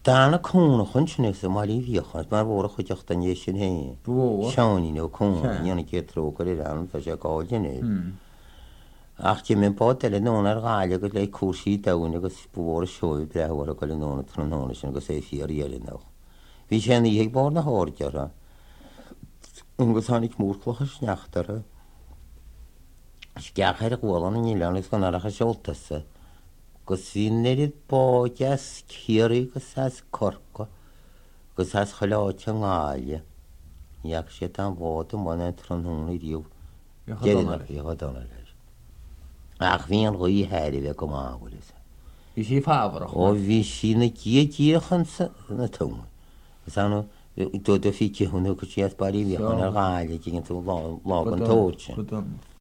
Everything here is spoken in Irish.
Dána cúna chunsinna sa marí bhíocha mar bhra chuideach den é sin hé. Seaní nó cúna dhéanana cé trógur i ran tá sé gáidené. Ach tí minn bád le nóna ar gáile go le cuasaí dana agus bhór seoibh brehhar go le nóna tróna sin agus é fiar éileach. Bhí sé na dhéag bar na háirdeara agus tháinig múrclacha sneachtara. Sceachar a ghálan in Ileannas go naracha seoltasa. Gus hí neirid báideas cíirí gus as corca gus as choláte ngáile. Iach sé an bhád mana tróna ríomh déanana í donna leis. Ach bhí an roií heirí bheith go máhfuil. Bhí sí fábhar. Ó bhí sí na díchan na tunga. Gus anú dúda fi ciúna go sí as barí bhíchan ar gáile gin tú lá an tóte.